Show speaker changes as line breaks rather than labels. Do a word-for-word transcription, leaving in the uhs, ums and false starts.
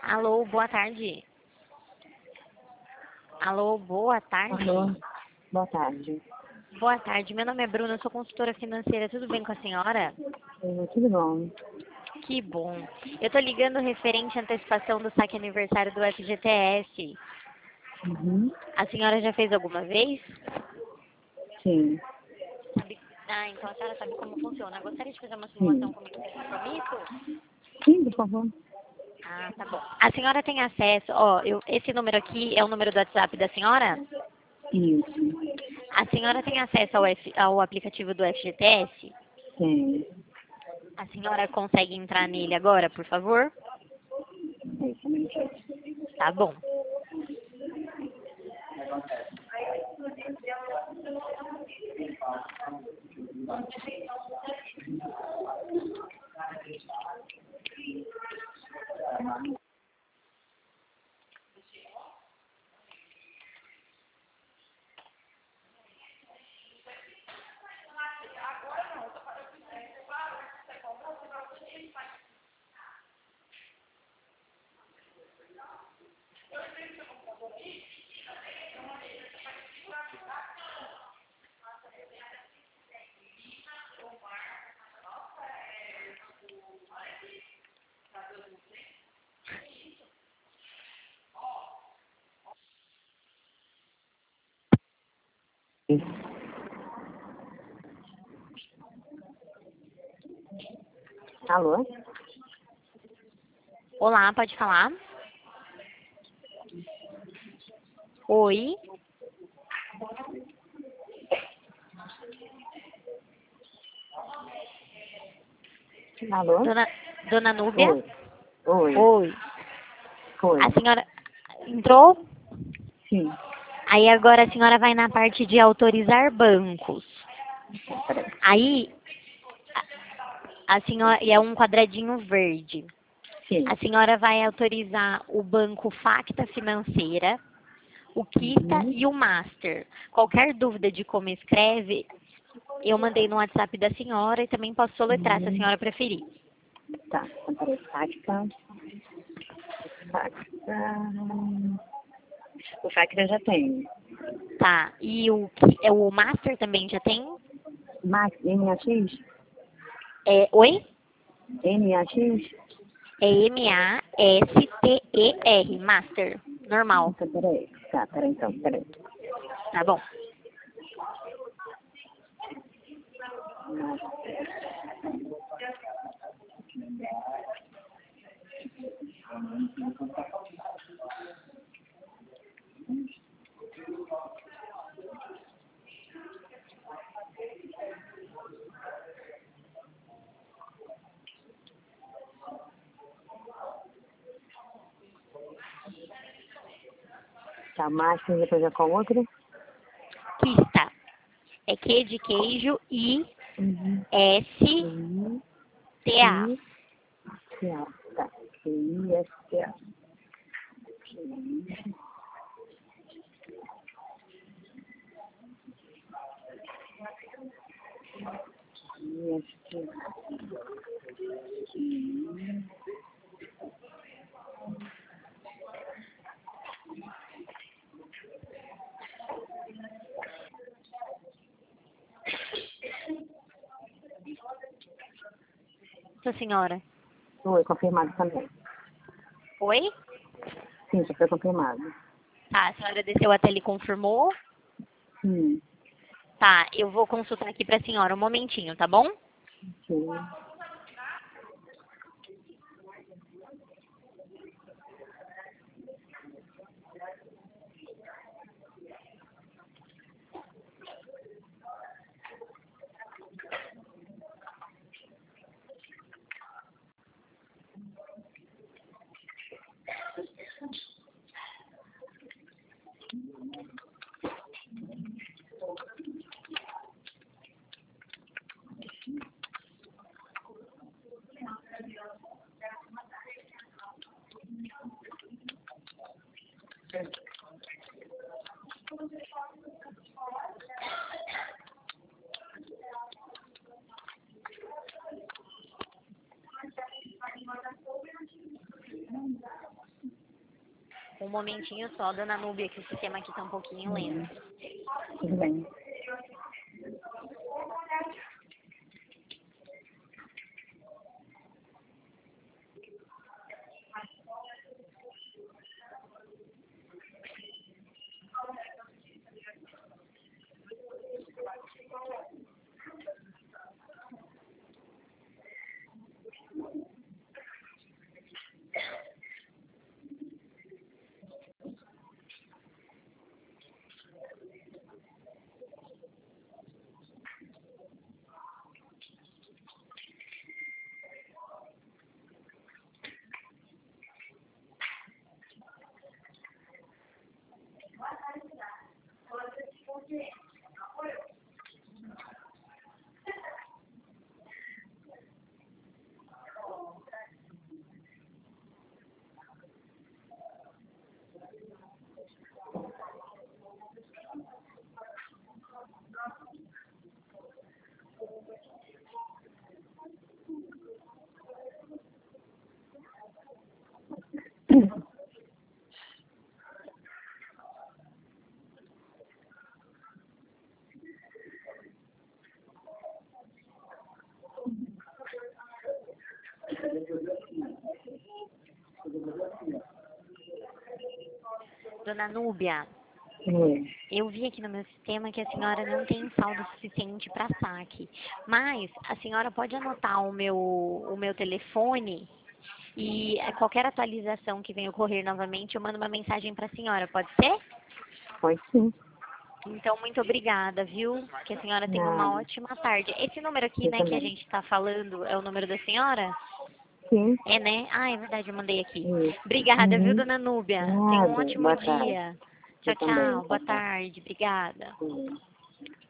Alô, boa tarde. Alô, boa tarde.
Alô, boa tarde.
Boa tarde, meu nome é Bruna, eu sou consultora financeira, tudo bem com a senhora?
É, tudo bom?
Que bom. Eu tô ligando referente à antecipação do saque aniversário do F G T S.
Uhum.
A senhora já fez alguma vez?
Sim,
Sabe... Ah, então a senhora sabe como funciona. Gostaria de fazer uma simulação
sim.
comigo sem compromisso?
Sim, por favor.
Ah, tá bom. A senhora tem acesso, ó, eu, esse número aqui é o número do WhatsApp da senhora?
Isso.
A senhora tem acesso ao, F, ao aplicativo do F G T S?
Tem.
A senhora consegue entrar nele agora, por favor?
É, também.
Tá bom.
Alô?
Olá, pode falar? Oi?
Alô?
Dona, Dona Núbia?
Oi. Oi.
Oi.
Oi.
A senhora entrou?
Sim.
Aí agora a senhora vai na parte de autorizar bancos.
Peraí.
Aí a, a senhora e é um quadradinho verde.
Sim.
A senhora vai autorizar o banco Facta Financeira, o Quita
Uhum.
e o Master. Qualquer dúvida de como escreve, eu mandei no WhatsApp da senhora e também posso soletrar se a
Uhum.
senhora preferir.
Tá. Então, peraí. Facta. Facta. O Facta eu já tenho.
Tá. E o, Qui- é, o Master também já tem?
Max, M A X?
É, oi?
M A X?
É M A S T E R, Master. Normal.
Então, peraí. Tá, peraí então, peraí.
Tá bom.
Tá, Max, e depois é qual outro?
Quista. É Q de queijo I
Uhum.
S
Uhum.
T A.
I, S, A. Tá. I, S, A. I, S, A.
Sua senhora.
Oi, confirmado também.
Oi?
Sim, já foi confirmado.
Tá, a senhora desceu até ele confirmou.
Sim,
Tá, eu vou consultar aqui pra senhora um momentinho, tá bom?
sim.
Um momentinho só, dona Núbia, que o sistema aqui tá um pouquinho lento.
Tudo bem.
Dona Núbia,
Oi.
eu vi aqui no meu sistema que a senhora não tem saldo suficiente para saque, mas a senhora pode anotar o meu, o meu telefone e qualquer atualização que venha ocorrer novamente, eu mando uma mensagem para a senhora, pode ser?
Pode sim.
Então, muito obrigada, viu? Que a senhora tenha uma
Nada.
ótima tarde. Esse número aqui,
Eu
né, que a
também.
gente está falando, é o número da senhora?
Sim.
É, né? Ah, é verdade, eu mandei aqui.
Isso.
Obrigada, viu,
Uhum.
dona Núbia? Tenha um
Nada.
ótimo
Boa tarde.
dia.
Eu
Tchau,
também.
tchau.
Tchau,
Boa
tchau.
tarde. Obrigada.
Sim.